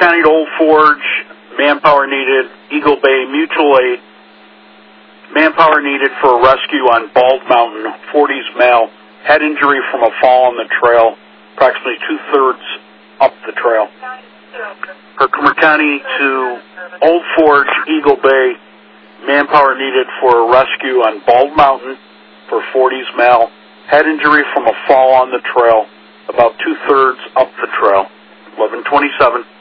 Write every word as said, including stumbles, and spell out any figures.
County to Old Forge, manpower needed, Eagle Bay Mutual Aid, manpower needed for a rescue on Bald Mountain, forties male, head injury from a fall on the trail, approximately two-thirds up the trail. Herkimer County to Old Forge, Eagle Bay, manpower needed for a rescue on Bald Mountain for forties male, head injury from a fall on the trail, about two-thirds up the trail. eleven twenty-seven.